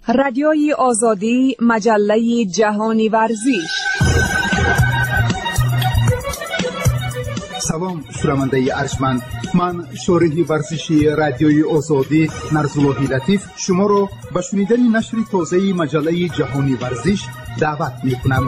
رادیوی آزادی، مجله جهانی ورزش. سلام شنونده ارجمند، من شارح ورزشی رادیوی آزادی نرزاللهی لطیف شما را به شنیدن نشر تازه مجله جهانی ورزش دعوت می‌کنم.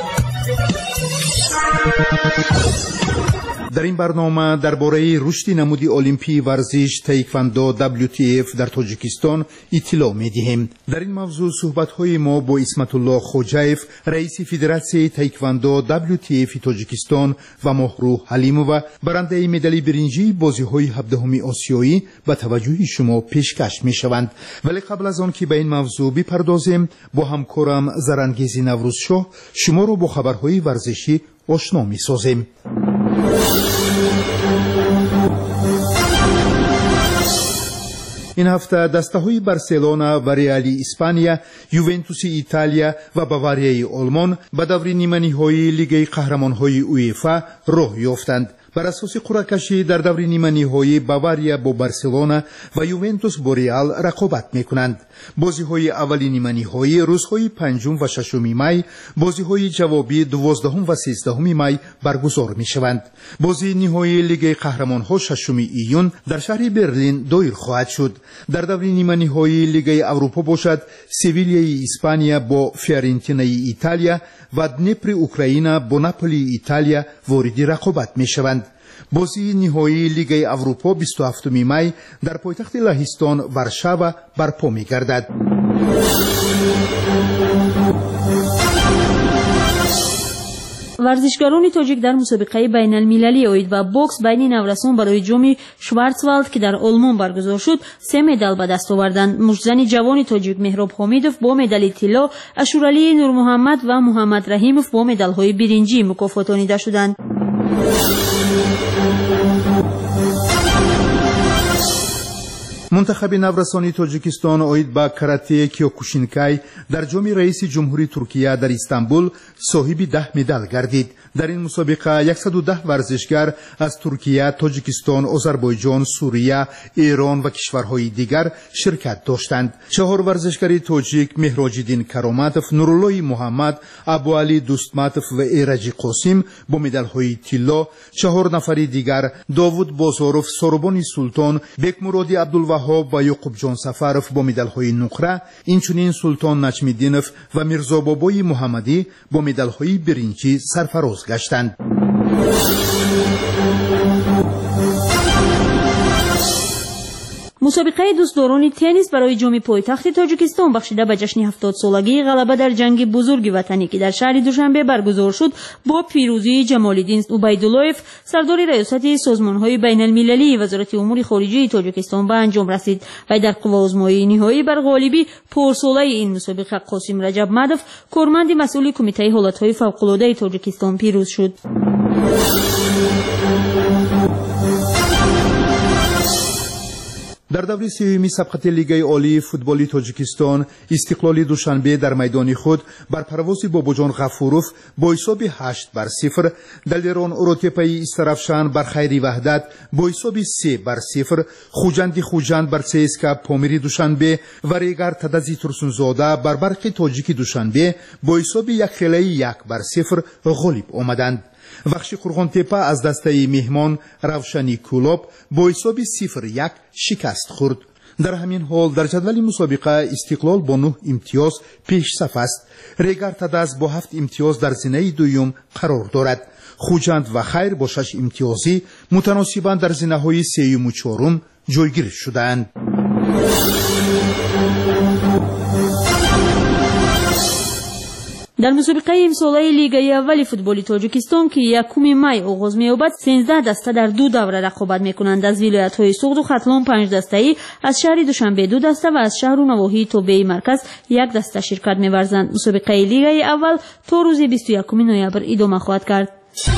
در این برنامه درباره رشد نمود المپی ورزش تایکواندو WTF در تاجیکستان اطلاع می‌دهیم. در این موضوع صحبت‌های ما با اسمت الله خوجایف، رئیس فدراسیون تایکواندو WTF تاجیکستان و مهرو حلیمووا، برنده مدال برنجی بازی‌های 17 آسیایی به توجه شما پیشکش می‌شوند. ولی قبل از آن که به این موضوع بپردازیم، با همکارم زرانگیز نوروزشاه شما را با خبرهای ورزشی آشنا می‌سازیم. این هفته دسته‌های بارسلونا و ریال اسپانیا، یوونتوس ایتالیا و باواریای آلمان به دور نیمه‌نهایی لیگ قهرمان‌های UEFA راه یافتند. بر اساس قرعه‌کشی در دور نیمه‌نهایی باواریا با بارسلونا و یوونتوس با ریال رقابت می‌کنند. بازی‌های اولی نیمه‌نهایی روزهای 5 و 6 می، بازی‌های جوابی 12 و 13 می برگزار می‌شوند. بازی نهایی لیگ قهرمان‌ها 6 ایون در شهر برلین دایر خواهد شد. در دور نیمه‌نهایی لیگ اروپا باشد سویلیای اسپانیا با فیورنتینای ایتالیا و دنیپر اوکراین با ناپولی ایتالیا وارد رقابت می‌شوند. بازی نهایی لیگ اروپا 27 می در پایتخت لهستان وارشاوا برپا می‌گردد. ورزشکاران تاجیک در مسابقه بین المللی اوید و بوکس بین نورسان برای جام شوارتزوالد که در آلمان برگزار شد 3 مدال به دست آوردند. مشتزن جوان تاجیک مهراب حمیدوف با مدال طلا، اشورعلی نور محمد و محمد رحیموف با مدال‌های برنجی مکافاتانیده شدند. منتخب نورسان تاجیکستان اوید با کاراته کیوکوشینکای در جام رئیس جمهوری ترکیه در استانبول صاحب 10 مدال گردید. در این مسابقه 110 ورزشکار از ترکیه، تاجیکستان، آذربایجان، سوریه، ایران و کشورهای دیگر شرکت داشتند. 4 ورزشکار تاجیک مهراج‌الدین کراماتوف، نورالله محمد، ابوعلی دوستماتوف و ایرج قاسم با مدال‌های طلا، 4 نفر دیگر داوود بازاروف، سوربان سلطان، بکمرادی عبدالوهاب و یعقوب جان سفروف با مدال‌های نقره، اینچنین سلطان نجمیدینوف و میرزا بابای محمدی با مدال‌های برنجی سرفراز گشتند. مسابقه دوستداران تنیس برای جام پایتخت تاجیکستان بخشیده به جشن 70 سالگی غلبه در جنگ بزرگ وطنی که در شهر دوشنبه برگزار شد با پیروزی جمال‌الدین عبیدالله‌اف، سردار ریاست سازمان‌های بین المللی وزارت امور خارجه تاجیکستان به انجام رسید و در قوازمایی نهایی بر غالبی پرساله این مسابقه قاسم رجب مدف، کارمند مسئول کمیته حالت‌های فوق‌العاده تاجیکستان پیروز شد. در دور سومی سبقت لیگ عالی فوتبال تاجیکستان، استقلال دوشنبه در میدان خود بر پرواز باباجان غفوروف با حساب 8-0، دلیران اوروتپای استرافشان بر خیری وحدت با حساب 3-0، خوجند بر CSKA پامیری دوشنبه و ریگر تدزی ترسونزاده بر برق تاجیک دوشنبه با حساب 1-0 غالب آمدند. وخش قرغانتپه از دسته مهمان روشنی کلوب با حساب 0-1 شکست خورد. در همین حال در جدول مسابقه استقلال با 9 امتیاز پیش صف است. ریگر تدز با 7 امتیاز در زینه دوم قرار دارد. خوجند و خیر با 6 امتیازی متناسباً در زینه‌های سوم و چهارم جایگیر شدند. در مسابقه امساله لیگ اول فوتبال تاجیکستان که 1 می آغاز می‌یابد 13 دسته در 2 دوره رقابت می‌کنند. از ولایت‌های سوغد و ختلان 5 دسته‌ای، از شهر دوشنبه 2 دسته و از شهر و نواحی توبه مرکز 1 دسته شرکت می‌ورزند. مسابقه لیگ اول تا روز 21 نوامبر ادامه خواهد کرد.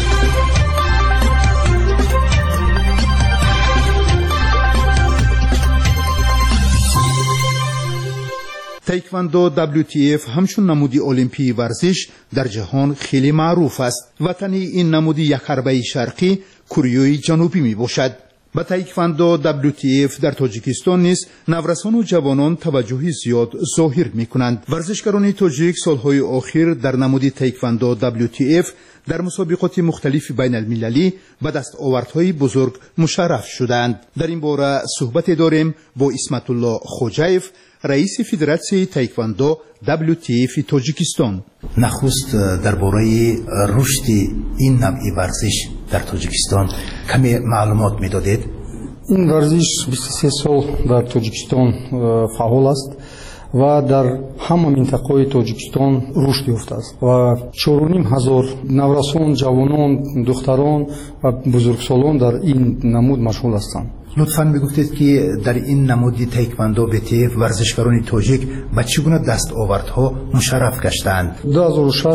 تایکواندو WTF همچون نمودی المپی ورزش در جهان خیلی معروف است. وطنی این نمودی یک حربه شرقی کره جنوبی می باشد. با تایکواندو WTF در تاجیکستان نیز نورسان و جوانان توجهی زیاد ظاهر می‌کنند. ورزشکاران تاجیک سالهای اخیر در نماد تایکواندو WTF در مسابقات مختلف بین المللی به دستاوردهای بزرگ مشرف شدند. در این باره صحبت داریم با اسمت الله خوجایف، رئیس فدراسیون تایکواندو WTF تاجیکستان. نخست درباره رشد این نوع ورزش در تاجیکستان کمی معلومات میدادید؟ این ورزش 23 سال در تاجیکستان فعال است و در همه منطقه تاجیکستان رشد یافته است و 4,500 نورسان، جوانان، دختران و بزرگسالان در این نمود مشغول هستند. لطفاً میگفتید که در این نمود تایکواندو BTF ورزشکاران تاجیک به چگونه دستاوردها مشرف گشتند؟ 2006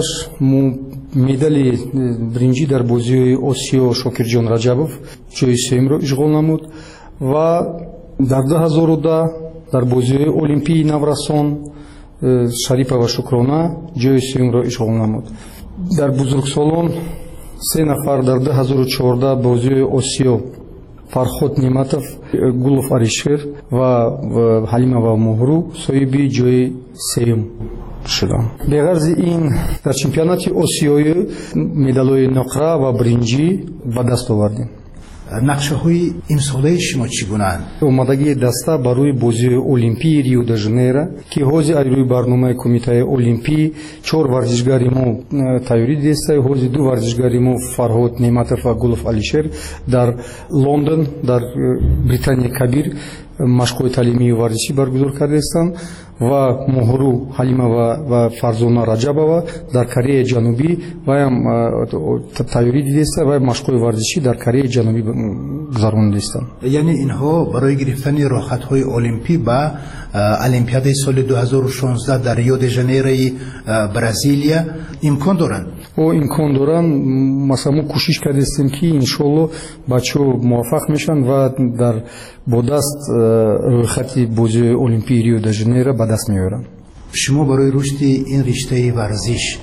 مدال برنجی در بازی آسیا شاکرجان رجبов جای سوم را اشغال نمود و در 2010 در بازی المپی نورسان شریپова شکرانه جای سوم را اشغال نمود. در بزرگسالان 3 نفر در 2014 بازی آسیا فرخود نیمتов، گولов алишер و حلیمова موهرو صاحب جای سوم شدند. به غرض این در چمپیونات آسیایی مدال‌های نقره و برنجی به دست آوردیم. نقشه‌های امساله شما چگونه‌اند؟ اومدگی دسته برای بازی المپی ریو د ژانیرو که حاضر روی برنامه کمیته المپی 4 ورزشکاری ما تیاری دیسته، حاضر 2 ورزشکاری ما فرهاد نیمتов و گولов алишер در لندن در بریتانیا کبیر مشق‌های تعلیمی و ورزشی برگزار کرده هستند و موهرو حلیمова و فرزانه رجبова در کره جنوبی و هم تیاری دیده است و مشق‌های ورزشی در کره جنوبی گذرانده است. یعنی اینها برای گرفتن راحت‌های المپی با المپیاد سال 2016 در ریو د ژانیرو برزیلیا امکان دارند. و امکان دارند. مثلا ما کوشش کرده هستیم که ان شاء الله بچه‌ها موفق میشن و در با دست رویخط بازی المپی ریو د ژانیرو به دست میارن. شما برای رشد این رشته ورزش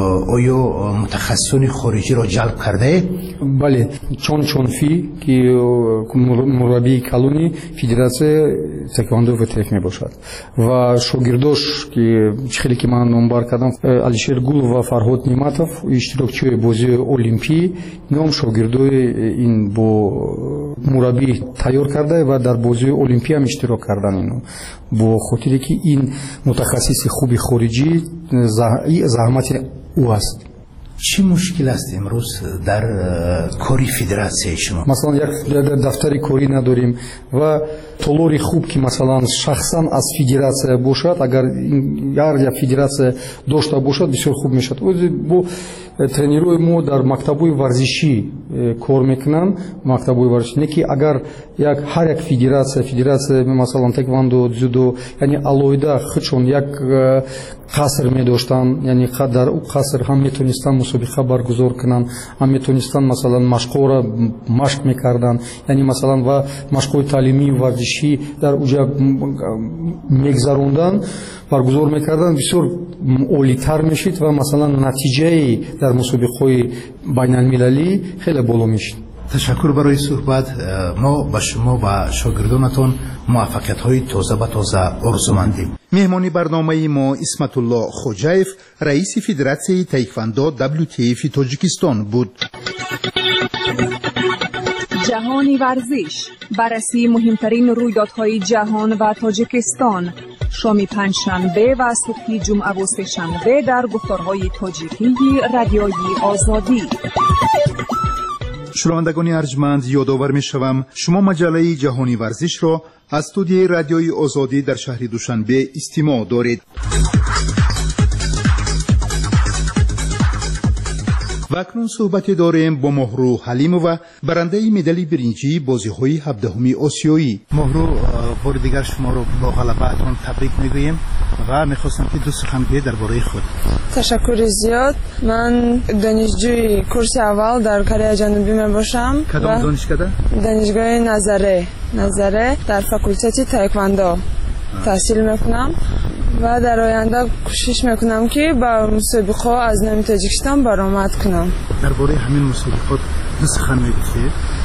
آیا متخصصان خارجی را جلب کرده؟ بله، چون فی که مربی کلونی فدراسیون تایکواندو WTF می باشد و شاگرداش که خیلی که من نامبر کردم алишер گول و فرهاد نیمتов اشتراکچی بازی المپی نام شاگردای این با مربی تیار کرده و در بازی المپی هم اشتراک کردن. اینو با خاطری که این متخصص خوبی خارجی زحمت او است. چی مشکل است امروز در کاری فدراسیون شما؟ مثلا یک دفتر کاری نداریم و طلوری خوب که مثلا شخصا از فدراسیون باشد، اگر یک فدراسیون داشته باشد بسیار خوب میشد. با тренерой ما در مکتب‌های ورزشی کار میکنن. مکتب‌های ورزشی نه که اگر هر یک فدراسیون مثلا تایکواندو، дзюдо یعنی алоида خودشون یک قصر می‌داشتن، یعنی در او قصر هم میتونستن مسابقه برگزار کنن، هم میتونستن مثلا مشق‌ها را مشق میکردن، یعنی مثلا و مشق‌های تعلیمی ورزشی در اونجا میگذروندن برگزار میکردن، بسیار عالی‌تر میشد و مثلا نتیجه در مسابقه‌های بین المللی خیلی بالا میشد. تشکر برای صحبت. ما با شما و شاگردانتون موفقیت‌های تازه به تازه آرزومندیم. مهمانی برنامه ما اسمت الله خوجایف، رئیس فدراسیون تایکواندو WTF تاجیکستان بود. جهانی ورزش، بررسی مهمترین رویدادهای جهان و تاجیکستان، شام پنجشنبه و صبح جمعه و سه‌شنبه در گفتارهای تاجیکی رادیوی آزادی. شنوندگان ارجمند، یادآور می‌شوم شما مجله جهانی ورزش را از استودیوی رادیوی آزادی در شهر دوشنبه استماع دارید. و اکنون صحبت داریم با موهرو حلیمова، برنده مدال برنجی بازی‌های 17 آسیایی. موهرو، بار دیگر شما رو با غلبه‌تان تبریک میگوییم و می‌خواستم که دو سخن بگویید درباره خود. تشکر زیاد. من دانشجوی کورس اول در کره جنوبی میباشم. کدام دانشکده؟ دانشگاه نظره در فاکولته تایکواندو تحصیل میکنم و در آینده کوشش میکنم که با مسابقه از نام تاجیکستان برآمد کنم. درباره همین مسابقات دو سخن میگویید؟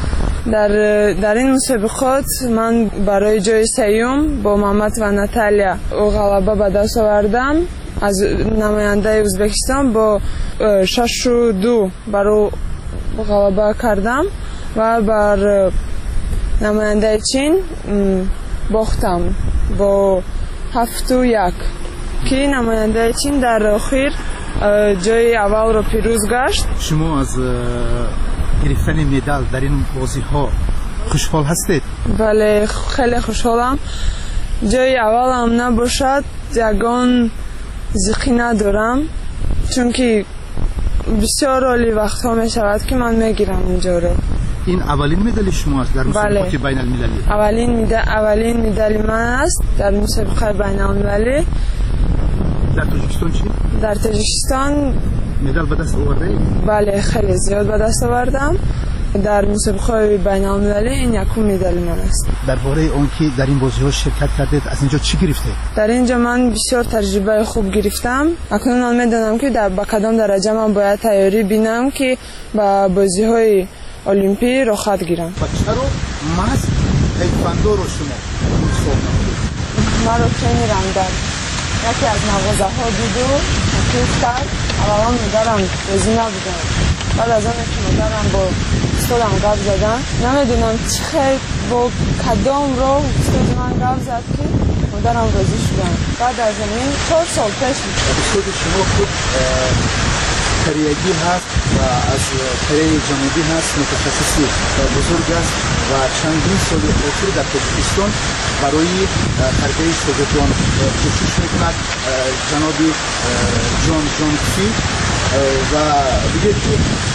در این مسابقات من برای جای سیوم با محمد و ناتالیا غلبه به دست آوردم. از نماینده ازبکستان با 6-2 برای غلبه کردم و بر نماینده چین باختم با 7-1 که نماینده چین در آخر جای اول را پیروز گشت. شما از گرفتن مدال در این بازی ها خوشحال هستید؟ بله خیلی خوشحالم. جای اول هم نباشد یگان ذیقی ندارم، چون که بسیار عالی وقت ها می شود که من میگیرم اونجا رو. این اولین مدال شما است در مسابقات بین المللی؟ اولین مدال من است در مسابقه بین المللی. در تاجیکستان چی؟ در تاجیکستان مدال به دست آورده؟ بله خیلی زیاد به دست آوردم. در مسابقه بین المللی این یکم مدال من است. درباره اون که در این بازی ها شرکت کردید از اینجا چی گرفتید؟ در اینجا من بسیار تجربه خوب گرفتم. اکنون من میدانم که با کدام درجه من باید تیاری بینم که با بازی های المپی را خط گیرم. چرا محض تایکواندو رو شما انتخاب نمودید؟ من رو که میرم در یکی از مغازه ها دیدو تکلیف کرد. اولا مدارم بازی نبودم، بعد از آن که مدارم با استادم گفت زدن، نمیدونم چی خیلی با کدام رو استاد من گفت زد که مدارم بازی شدم. بعد از این 4 سال پیش استاد شما خود کریگی هست و از کره جنوبی هست، متخصصی بزرگ است و چندین سال اخیر در تاجیکستان برای تربیت شاگردان کوشش میکند. جناب جان جانفی و دیگه که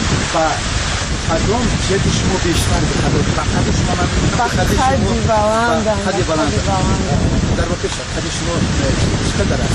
کدام جد شما بیشتر بخواهد خد شما خد بلند در واقع خد شما چقدر است؟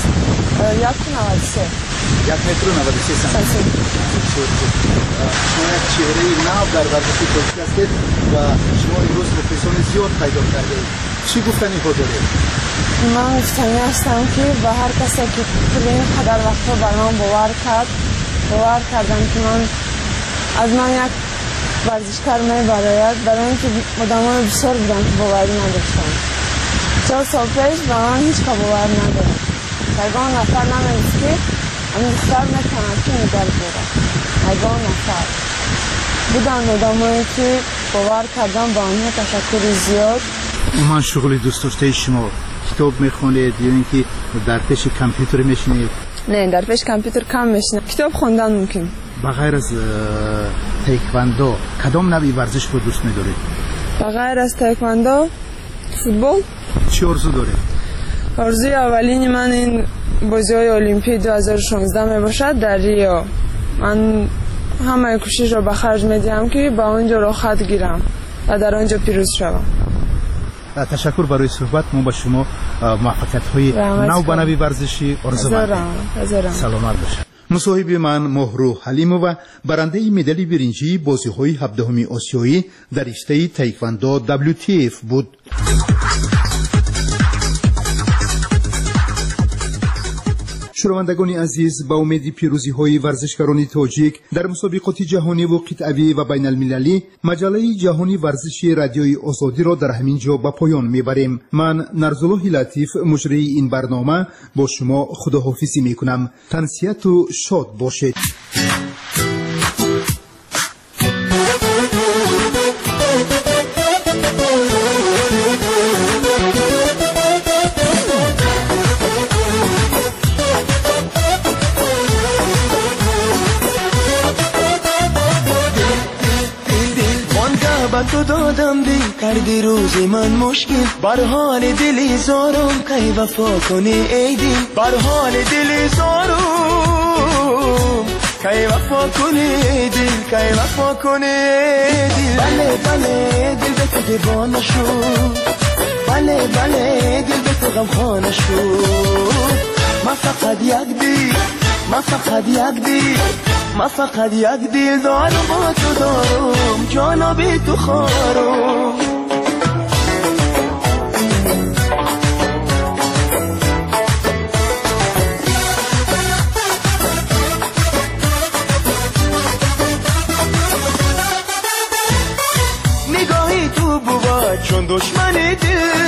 1.93 سانتی شما یک چهره نو در ورزش تاجیک هستید و شما امروز رفیسان زیاد پیدا کردید. چی گفتنی ها دارید؟ من گفتنی هستم که به هر کسی که طول این قدر وقتا بر من باور کردم که من از من یک ورزشکار میبراید، برای اینکه آدمای بسیار بودن که باوری نداشتن. 4 سال پیش به من هیچ که باور ندارد. یگان نفر نمیدید که همین دختر میتواند که مدال بگیرد. یگان نفر بودن آدمایی که باور کردن، با آنها تشکر زیاد. من شغل دوست داشته شما کتاب میخونید یا اینکه در پیش کامپیوتر میشینید؟ نه، در پیش کامپیوتر کم میشینم. کتاب خوندن ممکن. بغیر از تایکواندو کدام نوعی ورزش رو دوست می‌دارید؟ بغیر از تایکواندو فوتبال. چی آرزو دارید؟ آرزوی اولین من این بازی‌های المپیک 2016 میباشد در ریو. من همه کوشش رو به خرج میدیم که با اونجا رو خط گیرم و در آنجا پیروز شوم. تشکر برای صحبت. ما با شما موفقیت‌های نو به نوع ورزشی آرزو می‌کنم. سلامت باشید. مصاحب من مهرو حلیمووا برنده مدال برنجی بازی‌های 17 آسیایی در رشته تایکواندو WTF بود. شنوندگان عزیز، با امید پیروزی‌های ورزشکاران تاجیک در مسابقات جهانی و قطعی و بین المللی، مجله جهانی ورزشی رادیوی آزادی را در همین جا به پایان میبریم. من نرزالله لطیف مجری این برنامه با شما خداحافظی میکنم. تنسیت و شاد باشید. تو دادم دی کردی روزی من مشکل، بر حال دلی زارم کی وفا کنی ای دل، بر حال دلی زارم کی وفا کنی ای دل، کی وفا کنی ای دل. بله بله دل به تو دیوانه شد، بله بله دل به تو غمخانه شد. من فقط یک دل، من فقط یک دل، من فقط یک دل دارم با تو دارم، جانا بی تو خارم. نگاهی دشمن دل